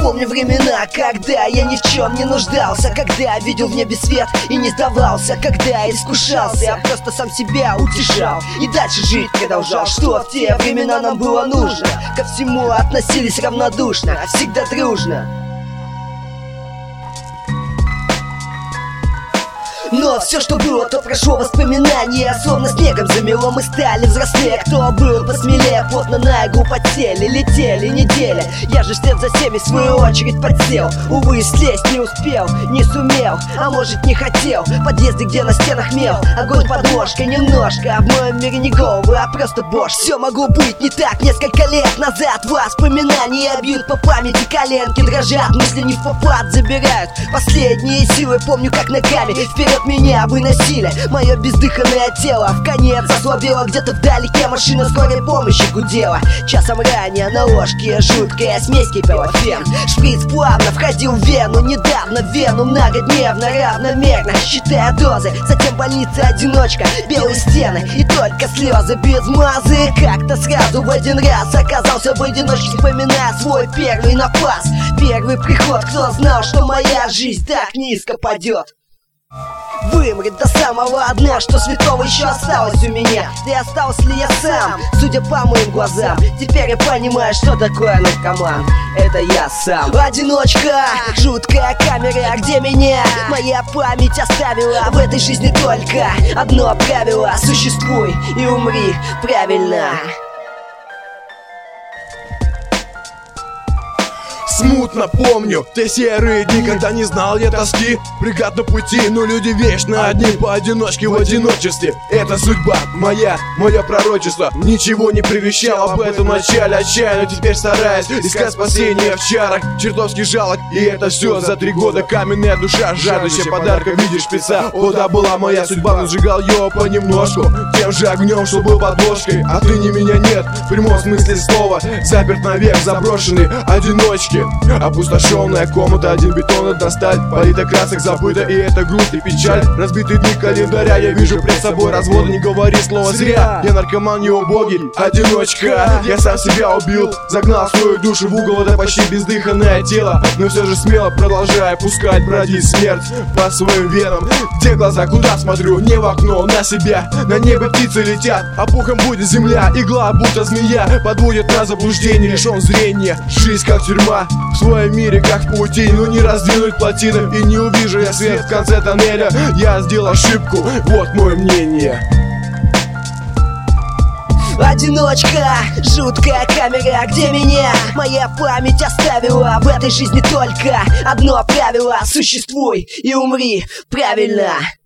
помню времена, когда я ни в чем не нуждался, когда видел в небе свет и не сдавался, когда искушался, я просто сам себя утешал и дальше жить продолжал. Что в те времена нам было нужно? Ко всему относились равнодушно, всегда дружно. Но все, что было, то прошло воспоминания, словно снегом замело, мы стали взрослее. Кто был посмелее, плотно на игру подсели, летели недели. Я же вслед за всеми в свою очередь подсел. Увы, слезть не успел, не сумел, а может не хотел. Подъезды, где на стенах мел, огонь под ложкой немножко. А в моем мире не головы, а просто бош. Все могло быть не так несколько лет назад. Воспоминания бьют по памяти, коленки дрожат, мысли не в попад забирают последние силы. Помню, как ногами вперед меня выносили, мое бездыханное тело в конец ослабело. Где-то вдалеке машина скорой помощи гудела. Часом ранее на ложке жуткая смесь кипела, фен. Шприц плавно входил в вену, недавно в вену многодневно, равномерно считая дозы. Затем больница, одиночка, белые стены и только слезы без мазы. Как-то сразу в один раз оказался в одиночке, вспоминая свой первый напас, первый приход. Кто знал, что моя жизнь так низко падет? Вымрет до самого дна, что святого еще осталось у меня. Да и остался ли я сам, судя по моим глазам? Теперь я понимаю, что такое наркоман. Это я сам. Одиночка, жуткая камера, где меня моя память оставила. В этой жизни только одно правило: существуй и умри правильно. Смутно помню те серые дни, когда не знал я тоски. Бригад на пути, но люди вечно одни, поодиночке в одиночестве. Это судьба моя, мое пророчество. Ничего не предвещал об этом начале, отчаянно теперь стараюсь искать спасение в чарах. Чертовски жалок, и это все за 3 года. Каменная душа, жаждущая подарка в виде шприца. О, да, была моя судьба, но сжигал ее понемножку, тем же огнем, что был под ложкой. Отныне меня нет, в прямом смысле слова. Заперт навек, заброшенный одиночки. Опустошенная комната, один бетон, одна сталь, палитра красок забыта, и это грусть и печаль. Разбитые дни календаря, я вижу пред собой разводы, не говори слово зря. Я наркоман, не убогий, одиночка. Я сам себя убил, загнал свою душу в угол, это почти бездыханное тело. Но все же смело продолжаю пускать бродить смерть по своим венам. Где глаза, куда смотрю, не в окно, на себя. На небо птицы летят, а пухом будет земля. Игла, будто змея, подводит на заблуждение, лишен зрения. Жизнь как тюрьма, в своем мире как в паутине, но не раздвинуть плотины. И не увижу я свет в конце тоннеля. Я сделал ошибку, вот мое мнение. Одиночка, жуткая камера, где меня моя память оставила. В этой жизни только одно правило: существуй и умри правильно.